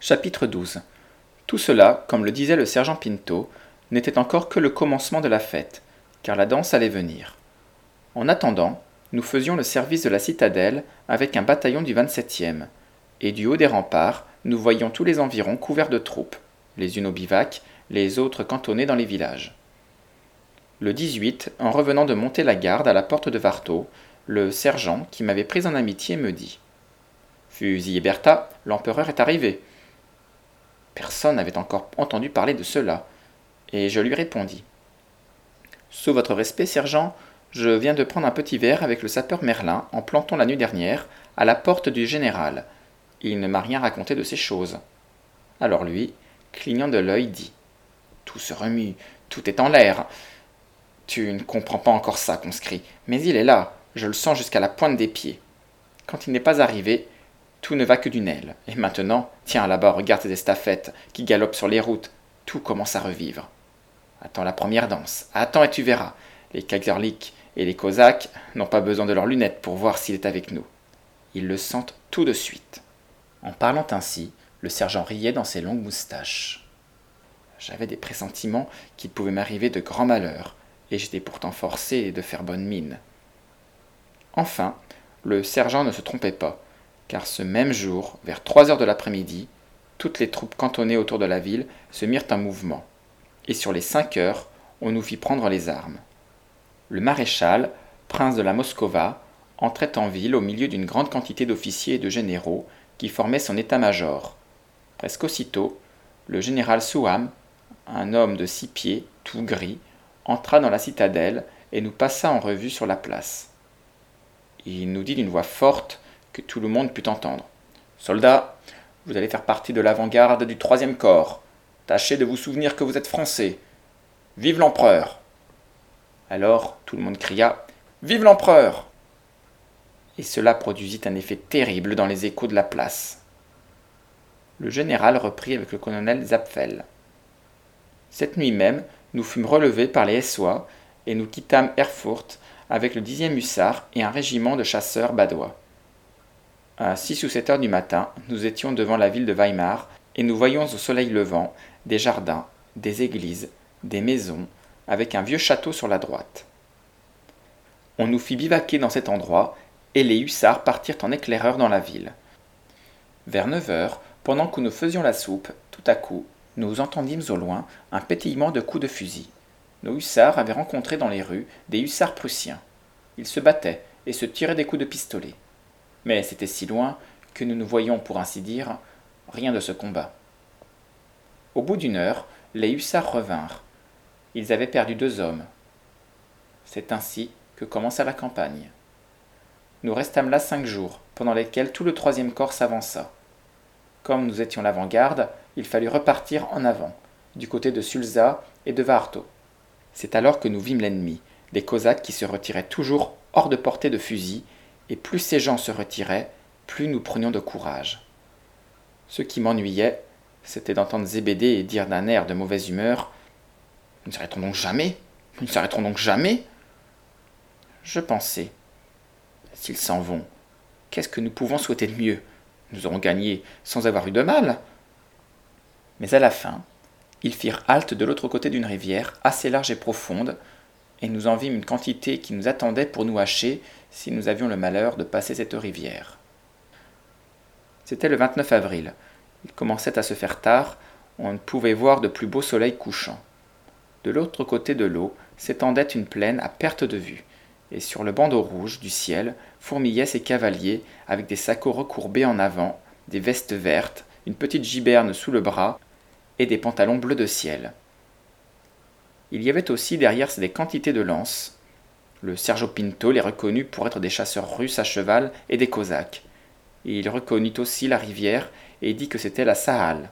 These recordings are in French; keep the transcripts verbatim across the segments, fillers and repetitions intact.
Chapitre douze. Tout cela, comme le disait le sergent Pinto, n'était encore que le commencement de la fête, car la danse allait venir. En attendant, nous faisions le service de la citadelle avec un bataillon du vingt-septième, et du haut des remparts, nous voyions tous les environs couverts de troupes, les unes au bivac, les autres cantonnées dans les villages. Le dix-huit, en revenant de monter la garde à la porte de Varto, le sergent, qui m'avait pris en amitié, me dit « Fusillez Bertha, l'empereur est arrivé !» Personne n'avait encore entendu parler de cela, et je lui répondis « Sous votre respect, sergent, je viens de prendre un petit verre avec le sapeur Merlin en plantant la nuit dernière à la porte du général. Il ne m'a rien raconté de ces choses. » Alors lui, clignant de l'œil, dit « Tout se remue, tout est en l'air. Tu ne comprends pas encore ça, conscrit, mais il est là, je le sens jusqu'à la pointe des pieds. Quand il n'est pas arrivé, tout ne va que d'une aile. Et maintenant, tiens là-bas, regarde ces estafettes qui galopent sur les routes. Tout commence à revivre. Attends la première danse. Attends et tu verras. Les Kaiserlich et les Cosaques n'ont pas besoin de leurs lunettes pour voir s'il est avec nous. Ils le sentent tout de suite. » En parlant ainsi, le sergent riait dans ses longues moustaches. J'avais des pressentiments qu'il pouvait m'arriver de grands malheurs, et j'étais pourtant forcé de faire bonne mine. Enfin, le sergent ne se trompait pas, car ce même jour, vers trois heures de l'après-midi, toutes les troupes cantonnées autour de la ville se mirent en mouvement, et sur les cinq heures, on nous fit prendre les armes. Le maréchal, prince de la Moscova, entrait en ville au milieu d'une grande quantité d'officiers et de généraux qui formaient son état-major. Presque aussitôt, le général Souham, un homme de six pieds, tout gris, entra dans la citadelle et nous passa en revue sur la place. Il nous dit d'une voix forte que tout le monde put entendre. « Soldats, vous allez faire partie de l'avant-garde du troisième corps. Tâchez de vous souvenir que vous êtes français. Vive l'empereur !» Alors tout le monde cria « Vive l'empereur !» Et cela produisit un effet terrible dans les échos de la place. Le général reprit avec le colonel Zapfel. Cette nuit même, nous fûmes relevés par les Hessois et nous quittâmes Erfurt avec le dixième hussards et un régiment de chasseurs badois. À six ou sept heures du matin, nous étions devant la ville de Weimar et nous voyions au soleil levant des jardins, des églises, des maisons, avec un vieux château sur la droite. On nous fit bivaquer dans cet endroit et les hussards partirent en éclaireur dans la ville. Vers neuf heures, pendant que nous faisions la soupe, tout à coup, nous entendîmes au loin un pétillement de coups de fusil. Nos hussards avaient rencontré dans les rues des hussards prussiens. Ils se battaient et se tiraient des coups de pistolet. Mais c'était si loin que nous ne voyions, pour ainsi dire, rien de ce combat. Au bout d'une heure, les hussards revinrent. Ils avaient perdu deux hommes. C'est ainsi que commença la campagne. Nous restâmes là cinq jours, pendant lesquels tout le troisième corps s'avança. Comme nous étions l'avant-garde, il fallut repartir en avant, du côté de Sulza et de Varto. C'est alors que nous vîmes l'ennemi, des Cosaques qui se retiraient toujours hors de portée de fusil, et plus ces gens se retiraient, plus nous prenions de courage. Ce qui m'ennuyait, c'était d'entendre Zébédée dire d'un air de mauvaise humeur « Nous ne s'arrêterons donc jamais ? Nous ne s'arrêterons donc jamais ?» Je pensais « S'ils s'en vont, qu'est-ce que nous pouvons souhaiter de mieux ? Nous aurons gagné sans avoir eu de mal. » Mais à la fin, ils firent halte de l'autre côté d'une rivière assez large et profonde, et nous en vîmes une quantité qui nous attendait pour nous hacher si nous avions le malheur de passer cette rivière. C'était le vingt-neuf avril. Il commençait à se faire tard, on ne pouvait voir de plus beau soleil couchant. De l'autre côté de l'eau s'étendait une plaine à perte de vue, et sur le bandeau rouge du ciel fourmillaient ces cavaliers avec des sacots recourbés en avant, des vestes vertes, une petite giberne sous le bras et des pantalons bleu de ciel. Il y avait aussi derrière des quantités de lances. Le sergent Pinto les reconnut pour être des chasseurs russes à cheval et des Cosaques. Et il reconnut aussi la rivière et dit que c'était la Saale.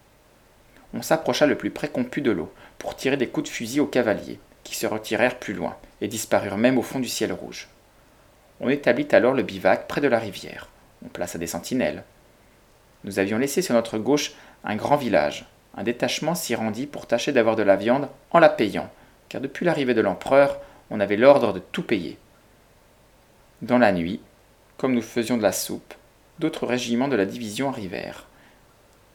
On s'approcha le plus près qu'on put de l'eau pour tirer des coups de fusil aux cavaliers, qui se retirèrent plus loin et disparurent même au fond du ciel rouge. On établit alors le bivac près de la rivière. On plaça des sentinelles. Nous avions laissé sur notre gauche un grand village. Un détachement s'y rendit pour tâcher d'avoir de la viande en la payant, car depuis l'arrivée de l'empereur, on avait l'ordre de tout payer. Dans la nuit, comme nous faisions de la soupe, d'autres régiments de la division arrivèrent.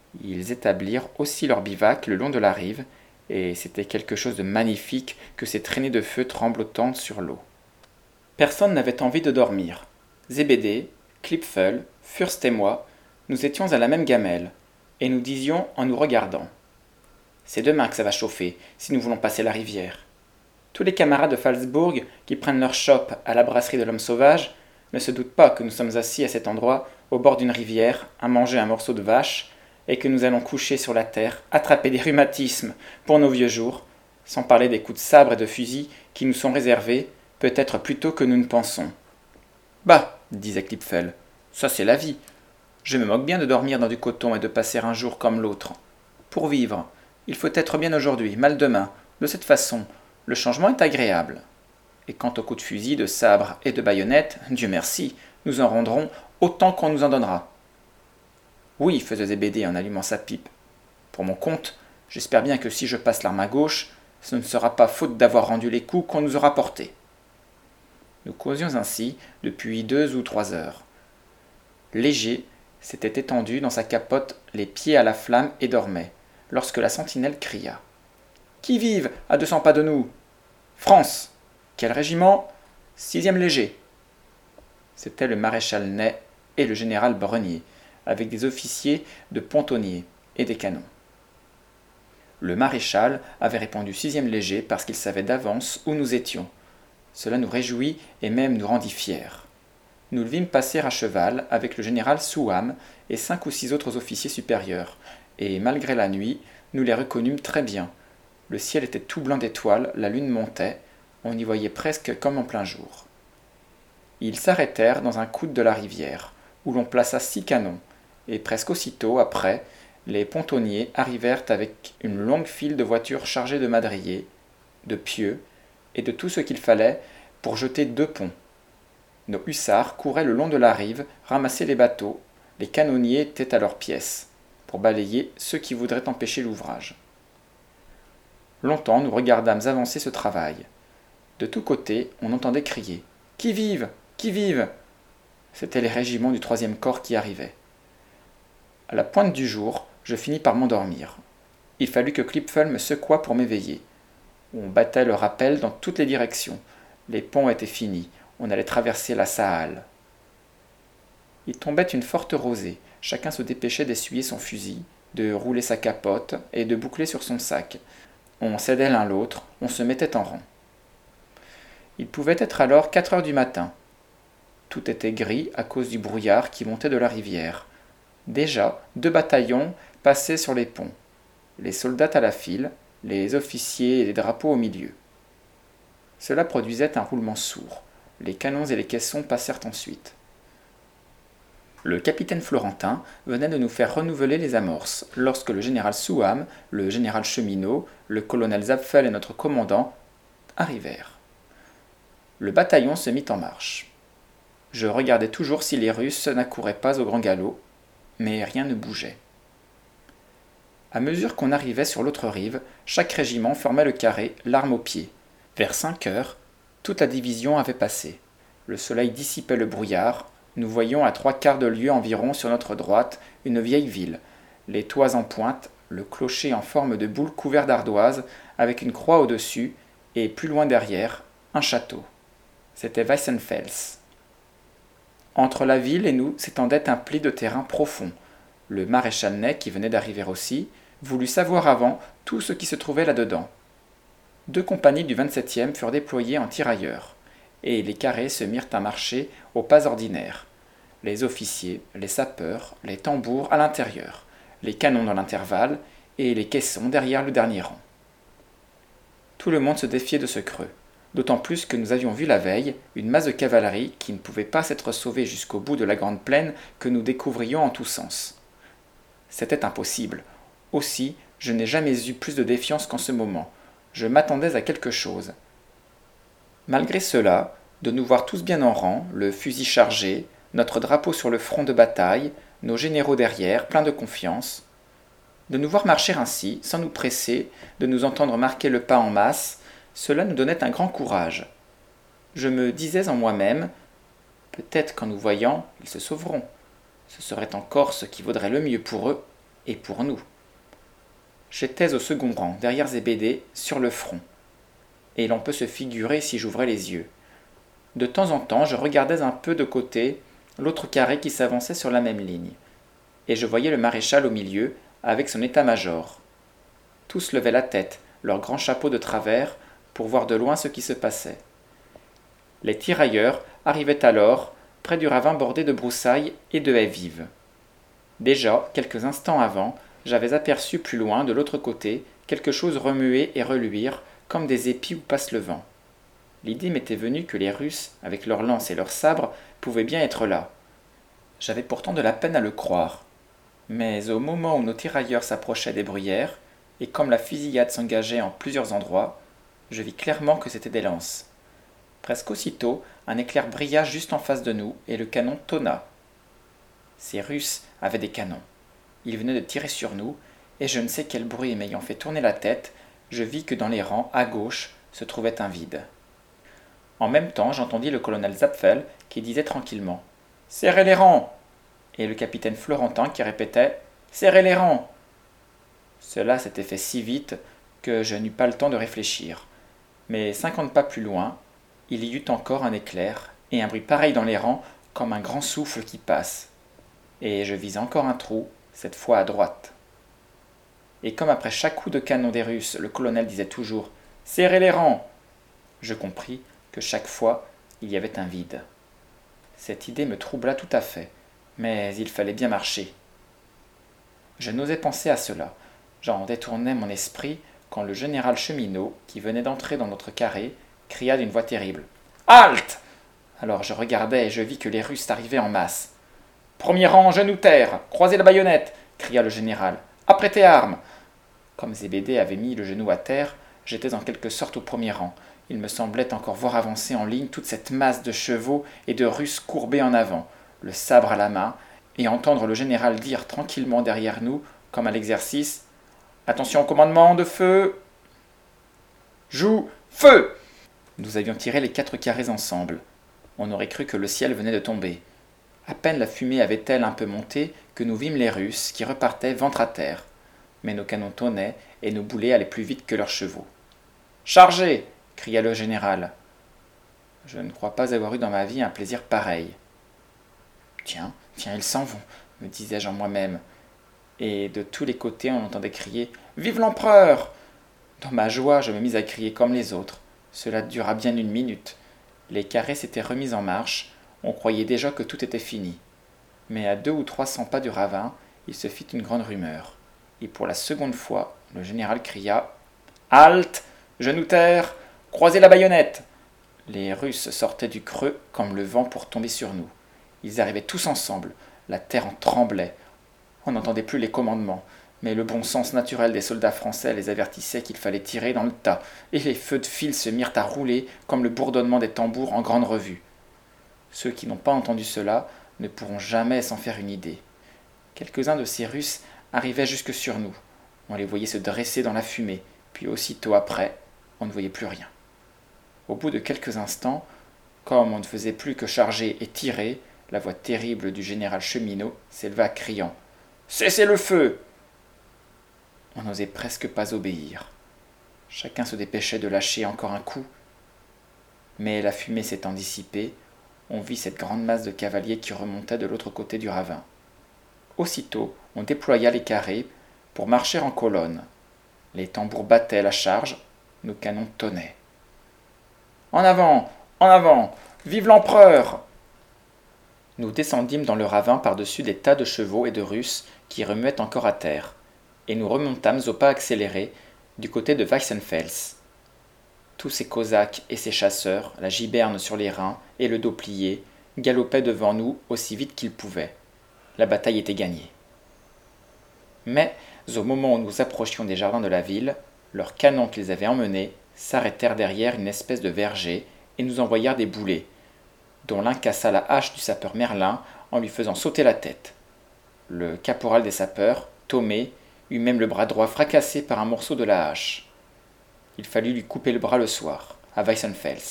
Ils établirent aussi leur bivac le long de la rive, et c'était quelque chose de magnifique que ces traînées de feu tremblotantes sur l'eau. Personne n'avait envie de dormir. Zébédée, Klipfel, Fürst et moi, nous étions à la même gamelle, et nous disions en nous regardant: c'est demain que ça va chauffer, si nous voulons passer la rivière. Tous les camarades de Falzbourg qui prennent leur chope à la brasserie de l'Homme Sauvage ne se doutent pas que nous sommes assis à cet endroit, au bord d'une rivière, à manger un morceau de vache, et que nous allons coucher sur la terre, attraper des rhumatismes pour nos vieux jours, sans parler des coups de sabre et de fusil qui nous sont réservés, peut-être plus tôt que nous ne pensons. Bah, disait Klipfel, ça c'est la vie. Je me moque bien de dormir dans du coton et de passer un jour comme l'autre. Pour vivre, il faut être bien aujourd'hui, mal demain. De cette façon, le changement est agréable. Et quant aux coups de fusil, de sabre et de baïonnette, Dieu merci, nous en rendrons autant qu'on nous en donnera. Oui, faisait Zébédée en allumant sa pipe. Pour mon compte, j'espère bien que si je passe l'arme à gauche, ce ne sera pas faute d'avoir rendu les coups qu'on nous aura portés. Nous causions ainsi depuis deux ou trois heures. Léger s'était étendu dans sa capote, les pieds à la flamme, et dormait, lorsque la sentinelle cria: Qui vive à deux cents pas de nous? France! Quel régiment? Sixième léger. C'était le maréchal Ney et le général Brenier, avec des officiers de pontonniers et des canons. Le maréchal avait répondu sixième léger parce qu'il savait d'avance où nous étions. Cela nous réjouit et même nous rendit fiers. Nous le vîmes passer à cheval avec le général Souham et cinq ou six autres officiers supérieurs, et malgré la nuit, nous les reconnûmes très bien. Le ciel était tout blanc d'étoiles, la lune montait, on y voyait presque comme en plein jour. Ils s'arrêtèrent dans un coude de la rivière, où l'on plaça six canons, et presque aussitôt après, les pontonniers arrivèrent avec une longue file de voitures chargées de madriers, de pieux et de tout ce qu'il fallait pour jeter deux ponts. Nos hussards couraient le long de la rive, ramassaient les bateaux, les canonniers étaient à leurs pièces, pour balayer ceux qui voudraient empêcher l'ouvrage. Longtemps nous regardâmes avancer ce travail. De tous côtés, on entendait crier: Qui vive! Qui vive! C'étaient les régiments du troisième corps qui arrivaient. À la pointe du jour, je finis par m'endormir. Il fallut que Klipfel me secouât pour m'éveiller. On battait le rappel dans toutes les directions. Les ponts étaient finis. On allait traverser la Saale. Il tombait une forte rosée. Chacun se dépêchait d'essuyer son fusil, de rouler sa capote et de boucler sur son sac. On s'aidait l'un l'autre, on se mettait en rang. Il pouvait être alors quatre heures du matin. Tout était gris à cause du brouillard qui montait de la rivière. Déjà, deux bataillons passaient sur les ponts. Les soldats à la file, les officiers et les drapeaux au milieu. Cela produisait un roulement sourd. Les canons et les caissons passèrent ensuite. Le capitaine Florentin venait de nous faire renouveler les amorces, lorsque le général Souham, le général Cheminot, le colonel Zapfel et notre commandant arrivèrent. Le bataillon se mit en marche. Je regardais toujours si les Russes n'accouraient pas au grand galop, mais rien ne bougeait. À mesure qu'on arrivait sur l'autre rive, chaque régiment formait le carré, l'arme au pied. Vers cinq heures, toute la division avait passé. Le soleil dissipait le brouillard. Nous voyions à trois quarts de lieue environ sur notre droite une vieille ville, les toits en pointe, le clocher en forme de boule couvert d'ardoises, avec une croix au-dessus, et plus loin derrière, un château. C'était Weissenfels. Entre la ville et nous s'étendait un pli de terrain profond. Le maréchal Ney, qui venait d'arriver aussi, voulut savoir avant tout ce qui se trouvait là-dedans. Deux compagnies du vingt-septième furent déployées en tirailleurs, et les carrés se mirent à marcher au pas ordinaire. Les officiers, les sapeurs, les tambours à l'intérieur, les canons dans l'intervalle, et les caissons derrière le dernier rang. Tout le monde se défiait de ce creux, d'autant plus que nous avions vu la veille une masse de cavalerie qui ne pouvait pas s'être sauvée jusqu'au bout de la grande plaine que nous découvrions en tous sens. C'était impossible. Aussi, je n'ai jamais eu plus de défiance qu'en ce moment. Je m'attendais à quelque chose. Malgré cela, de nous voir tous bien en rang, le fusil chargé, notre drapeau sur le front de bataille, nos généraux derrière, pleins de confiance, de nous voir marcher ainsi, sans nous presser, de nous entendre marquer le pas en masse, cela nous donnait un grand courage. Je me disais en moi-même, peut-être qu'en nous voyant, ils se sauveront. Ce serait encore ce qui vaudrait le mieux pour eux. et pour nous. J'étais au second rang, derrière Zébédée, sur le front, et l'on peut se figurer si j'ouvrais les yeux. De temps en temps, je regardais un peu de côté l'autre carré qui s'avançait sur la même ligne, et je voyais le maréchal au milieu, avec son état-major. Tous levaient la tête, leurs grands chapeaux de travers, pour voir de loin ce qui se passait. Les tirailleurs arrivaient alors près du ravin bordé de broussailles et de haies vives. Déjà, quelques instants avant, j'avais aperçu plus loin, de l'autre côté, quelque chose remuer et reluire, comme des épis où passe le vent. L'idée m'était venue que les Russes, avec leurs lances et leurs sabres, pouvaient bien être là. J'avais pourtant de la peine à le croire. Mais au moment où nos tirailleurs s'approchaient des bruyères, et comme la fusillade s'engageait en plusieurs endroits, je vis clairement que c'étaient des lances. Presque aussitôt, un éclair brilla juste en face de nous, et le canon tonna. Ces Russes avaient des canons. Ils venaient de tirer sur nous, et je ne sais quel bruit m'ayant fait tourner la tête, je vis que dans les rangs, à gauche, se trouvait un vide. En même temps, j'entendis le colonel Zapfel qui disait tranquillement « Serrez les rangs !» et le capitaine Florentin qui répétait « Serrez les rangs !» Cela s'était fait si vite que je n'eus pas le temps de réfléchir. Mais cinquante pas plus loin, il y eut encore un éclair et un bruit pareil dans les rangs comme un grand souffle qui passe. Et je vis encore un trou, cette fois à droite. Et comme après chaque coup de canon des Russes, le colonel disait toujours « Serrez les rangs !» je compris que chaque fois, il y avait un vide. Cette idée me troubla tout à fait, mais il fallait bien marcher. Je n'osais penser à cela. J'en détournais mon esprit quand le général Cheminot, qui venait d'entrer dans notre carré, cria d'une voix terrible « Halte !» Alors je regardai et je vis que les Russes arrivaient en masse. « Premier rang, genoux terre, croisez la baïonnette !» cria le général. « Apprêtez armes !» Comme Zébédée avait mis le genou à terre, j'étais en quelque sorte au premier rang. Il me semblait encore voir avancer en ligne toute cette masse de chevaux et de Russes courbés en avant, le sabre à la main, et entendre le général dire tranquillement derrière nous, comme à l'exercice « Attention au commandement de feu !»« Joue, feu !» Nous avions tiré les quatre carrés ensemble. On aurait cru que le ciel venait de tomber. À peine la fumée avait-elle un peu monté que nous vîmes les Russes qui repartaient ventre à terre. Mais nos canons tonnaient et nos boulets allaient plus vite que leurs chevaux. « Chargez !» cria le général. Je ne crois pas avoir eu dans ma vie un plaisir pareil. « Tiens, tiens, ils s'en vont !» me disais-je en moi-même. Et de tous les côtés on entendait crier « Vive l'empereur !» Dans ma joie, je me mis à crier comme les autres. Cela dura bien une minute. Les carrés s'étaient remis en marche. On croyait déjà que tout était fini. Mais à deux ou trois cents pas du ravin, il se fit une grande rumeur. Et pour la seconde fois, le général cria « Halte ! Genoux terre ! Croisez la baïonnette !» Les Russes sortaient du creux comme le vent pour tomber sur nous. Ils arrivaient tous ensemble. La terre en tremblait. On n'entendait plus les commandements. Mais le bon sens naturel des soldats français les avertissait qu'il fallait tirer dans le tas, et les feux de fil se mirent à rouler comme le bourdonnement des tambours en grande revue. Ceux qui n'ont pas entendu cela ne pourront jamais s'en faire une idée. Quelques-uns de ces Russes arrivaient jusque sur nous. On les voyait se dresser dans la fumée, puis aussitôt après, on ne voyait plus rien. Au bout de quelques instants, comme on ne faisait plus que charger et tirer, la voix terrible du général Cheminot s'éleva criant « Cessez le feu !» On n'osait presque pas obéir. Chacun se dépêchait de lâcher encore un coup. Mais la fumée s'étant dissipée, on vit cette grande masse de cavaliers qui remontait de l'autre côté du ravin. Aussitôt, on déploya les carrés pour marcher en colonne. Les tambours battaient la charge, nos canons tonnaient. « En avant, en avant, vive l'empereur !» Nous descendîmes dans le ravin par-dessus des tas de chevaux et de Russes qui remuaient encore à terre, et nous remontâmes au pas accéléré du côté de Weissenfels. Tous ces Cosaques et ces chasseurs, la giberne sur les reins et le dos plié, galopaient devant nous aussi vite qu'ils pouvaient. La bataille était gagnée. Mais, au moment où nous approchions des jardins de la ville, leurs canons qu'ils avaient emmenés s'arrêtèrent derrière une espèce de verger et nous envoyèrent des boulets, dont l'un cassa la hache du sapeur Merlin en lui faisant sauter la tête. Le caporal des sapeurs, Thomé, eut même le bras droit fracassé par un morceau de la hache. Il fallut lui couper le bras le soir, à Weissenfels.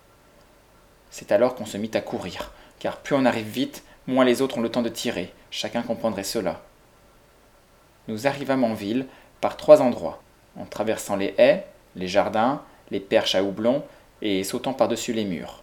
C'est alors qu'on se mit à courir, car plus on arrive vite, moins les autres ont le temps de tirer, chacun comprendrait cela. nous arrivâmes en ville par trois endroits, en traversant les haies, les jardins, les perches à houblon et sautant par-dessus les murs.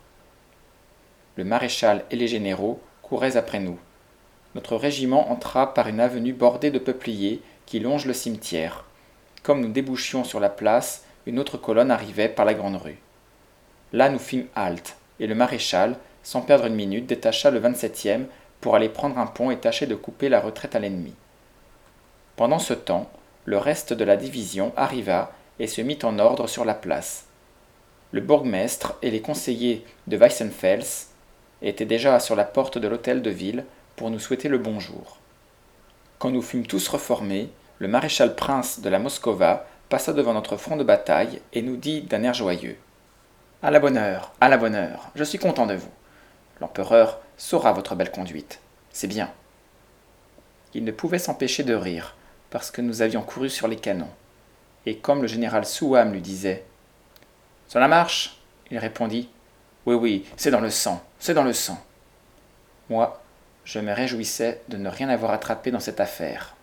Le maréchal et les généraux couraient après nous. Notre régiment entra par une avenue bordée de peupliers qui longe le cimetière. Comme nous débouchions sur la place, une autre colonne arrivait par la grande rue. Là nous fîmes halte, et le maréchal, sans perdre une minute, détacha le vingt-septième pour aller prendre un pont et tâcher de couper la retraite à l'ennemi. Pendant ce temps, le reste de la division arriva et se mit en ordre sur la place. Le bourgmestre et les conseillers de Weissenfels étaient déjà sur la porte de l'hôtel de ville pour nous souhaiter le bonjour. Quand nous fûmes tous reformés, le maréchal prince de la Moscova passa devant notre front de bataille et nous dit d'un air joyeux : « À la bonne heure, à la bonne heure, je suis content de vous. L'empereur saura votre belle conduite, c'est bien. » Il ne pouvait s'empêcher de rire, parce que nous avions couru sur les canons. Et comme le général Souham lui disait : « Sur la marche !» il répondit : « Oui, oui, c'est dans le sang, c'est dans le sang. » Moi, je me réjouissais de ne rien avoir attrapé dans cette affaire.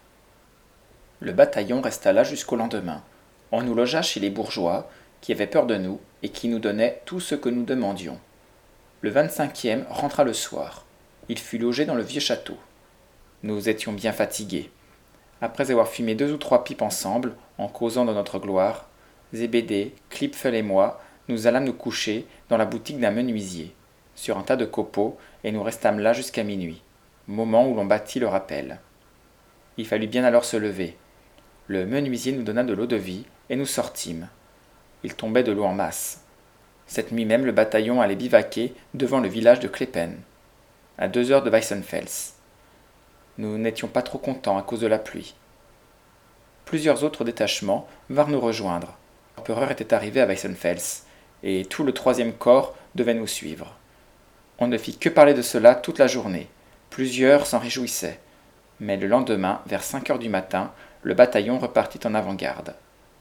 Le bataillon resta là jusqu'au lendemain. On nous logea chez les bourgeois, qui avaient peur de nous et qui nous donnaient tout ce que nous demandions. Le vingt-cinquième rentra le soir. Il fut logé dans le vieux château. Nous étions bien fatigués. Après avoir fumé deux ou trois pipes ensemble, en causant de notre gloire, Zébédée, Klipfel et moi, nous allâmes nous coucher dans la boutique d'un menuisier, sur un tas de copeaux, et nous restâmes là jusqu'à minuit, moment où l'on battit le rappel. Il fallut bien alors se lever. Le menuisier nous donna de l'eau-de-vie, et nous sortîmes. Il tombait de l'eau en masse. Cette nuit même, le bataillon allait bivaquer devant le village de Klepen, à deux heures de Weissenfels. Nous n'étions pas trop contents à cause de la pluie. Plusieurs autres détachements vinrent nous rejoindre. L'empereur était arrivé à Weissenfels, et tout le troisième corps devait nous suivre. On ne fit que parler de cela toute la journée. Plusieurs s'en réjouissaient. Mais le lendemain, vers cinq heures du matin, le bataillon repartit en avant-garde.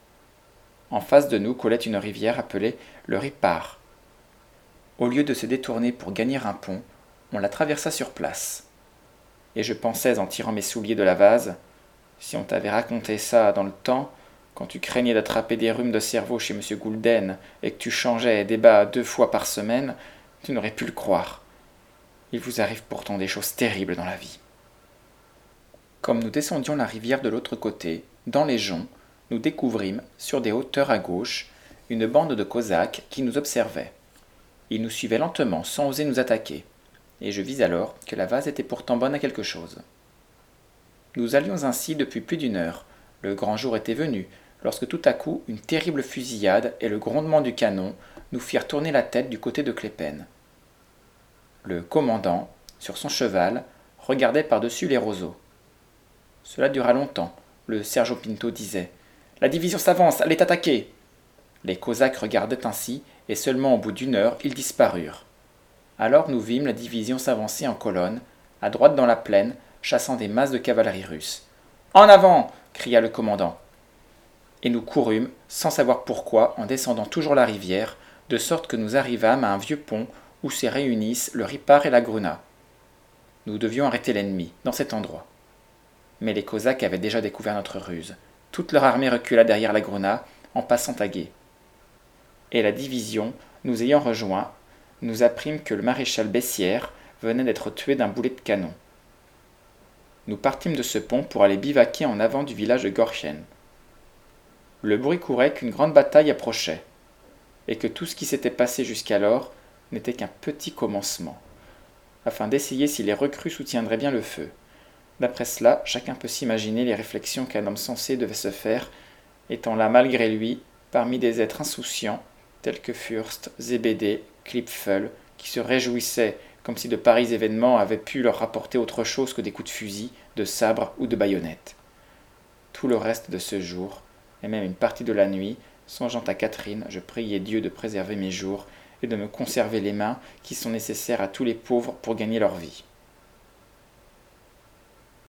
En face de nous coulait une rivière appelée le Ripar. Au lieu de se détourner pour gagner un pont, on la traversa sur place. Et je pensais, en tirant mes souliers de la vase, si on t'avait raconté ça dans le temps, quand tu craignais d'attraper des rhumes de cerveau chez M. Goulden et que tu changeais des bas deux fois par semaine, tu n'aurais pu le croire. Il vous arrive pourtant des choses terribles dans la vie. Comme nous descendions la rivière de l'autre côté, dans les joncs, nous découvrîmes, sur des hauteurs à gauche, une bande de Cosaques qui nous observaient. Ils nous suivaient lentement, sans oser nous attaquer, et je vis alors que la vase était pourtant bonne à quelque chose. Nous allions ainsi depuis plus d'une heure. Le grand jour était venu, lorsque tout à coup une terrible fusillade et le grondement du canon nous firent tourner la tête du côté de Klepen. Le commandant, sur son cheval, regardait par-dessus les roseaux. Cela dura longtemps. Le sergent Pinto disait : « La division s'avance, elle est attaquée !» Les Cosaques regardaient ainsi, et seulement au bout d'une heure, ils disparurent. Alors nous vîmes la division s'avancer en colonne, à droite dans la plaine, chassant des masses de cavalerie russe. « En avant !» cria le commandant. Et nous courûmes, sans savoir pourquoi, en descendant toujours la rivière, de sorte que nous arrivâmes à un vieux pont où se réunissent le Ripar et la Gruna. Nous devions arrêter l'ennemi, dans cet endroit. Mais les Cosaques avaient déjà découvert notre ruse. Toute leur armée recula derrière la Gruna, en passant à gué. Et la division, nous ayant rejoints, nous apprîmes que le maréchal Bessières venait d'être tué d'un boulet de canon. Nous partîmes de ce pont pour aller bivaquer en avant du village de Gorchen. Le bruit courait qu'une grande bataille approchait, et que tout ce qui s'était passé jusqu'alors n'était qu'un petit commencement, afin d'essayer si les recrues soutiendraient bien le feu. D'après cela, chacun peut s'imaginer les réflexions qu'un homme sensé devait se faire, étant là malgré lui, parmi des êtres insouciants, tels que Fürst, Zébédée, Klipfel, qui se réjouissaient comme si de pareils événements avaient pu leur rapporter autre chose que des coups de fusil, de sabre ou de baïonnette. Tout le reste de ce jour, et même une partie de la nuit, songeant à Catherine, je priais Dieu de préserver mes jours et de me conserver les mains qui sont nécessaires à tous les pauvres pour gagner leur vie.